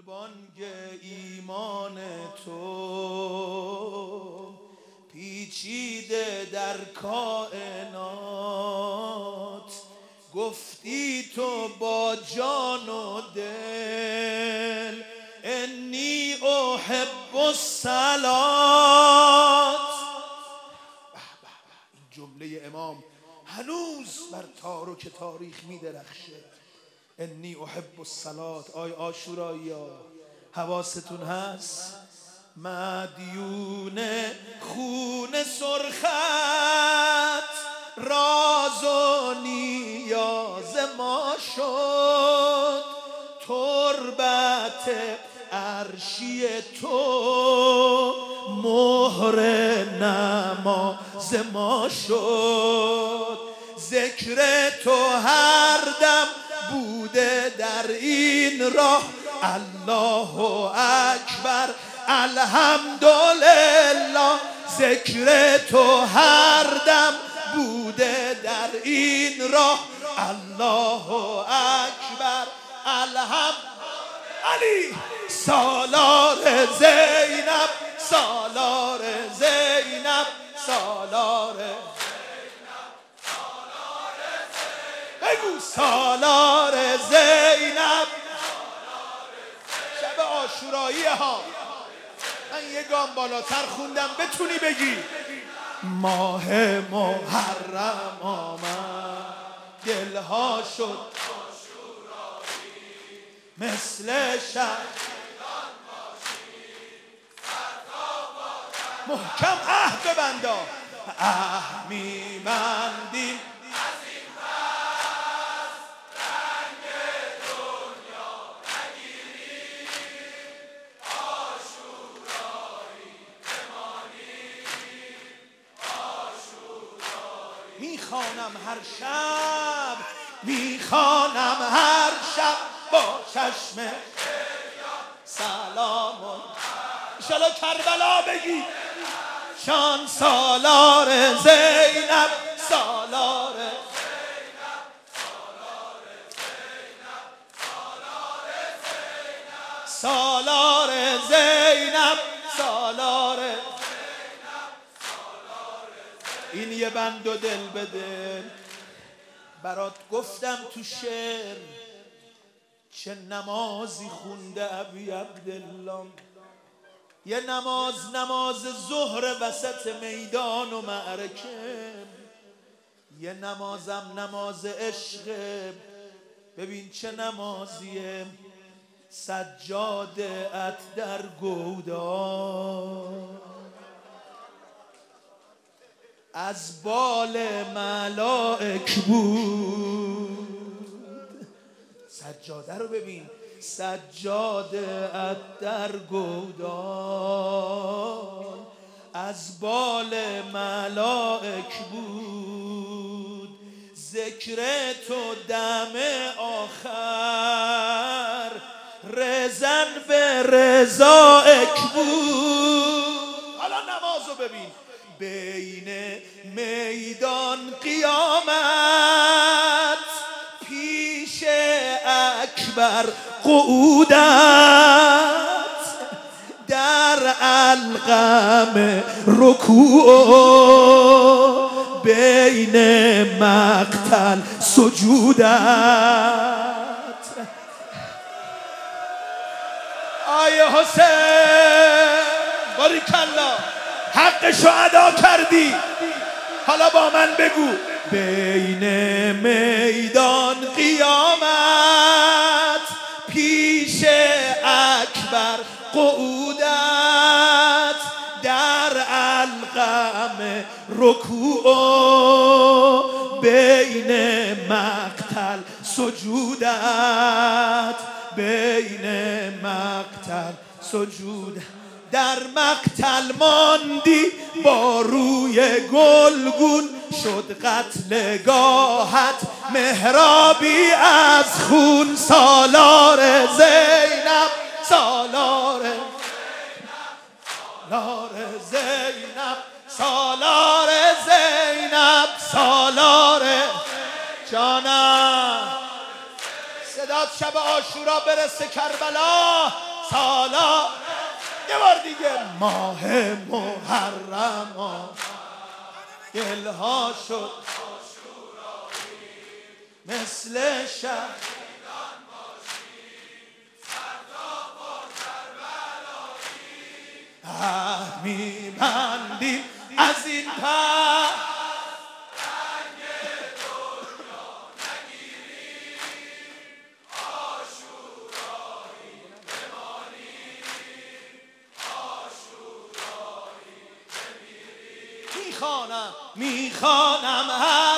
گلبانگ ایمان تو پیچیده در کائنات، گفتی تو با جان و دل انی احب الصلات. این جمله امام هنوز بر تارک تاریخ می درخشه. انی احب الصلات. آی عاشورایی ها حواستون هست؟ مدیون خون سرخت راز و نیاز ما شد، تربت عرشی تو مهر نماز ما شد. ذکر تو هر دم بوده در این راه، الله اکبر الحمدلله. ذکر تو هر دم بوده در این راه، الله اکبر الحمدلله. علی سالار زینب، سالار زینب، سالار بگو سالار زینب. شب عاشورایی ها من یه گام بالاتر خوندم بتونی بگی. ماه محرم آمد دلها شد مثل شب، محکم عهد ببندا، عهد می‌بندیم میخوانم هر شب، میخوانم هر شب با چشم سلامون. انشالله کربلا بگی شان سالار زینب، سالار سالار زینب، سالار. این یه بند و دل به دل برات گفتم تو شعر، چه نمازی خونده ابی عبدالله. یه نماز ظهر وسط میدان و معرکه، یه نمازم نماز عشق. ببین چه نمازیه، سجاده ات در گودال از بال ملائک بود. سجاده رو ببین، سجاده ات در گودال از بال ملائک بود. ذکر تو دم آخر رزن به رضایک بود. حالا نمازو ببین، بین میدان قیامت پیش اکبر قعودت، در القم رکوع بین مقتل سجودت. آیه حسین باریکالله حقشو ادا کردی. حالا با من بگو، بین میدان قیامت پیش اکبر قعودت، در القم رکوع بین مقتل سجودت، بین مقتل سجودت. در مقتل ماندی با روی گلگون، شد قتلگاهت محرابی از خون. سالار زینب، سالار زینب، سالار زینب، سالار جانم. صدات شب عاشورا برسه کربلا. سالار. یه بار دیگه ماه محرم گلها شد مثل شهیدان عهد می‌بندیم از این پس رنگ دنیا نگیریم، آشورایی بمانیم، آشورایی بمیریم. میخوانم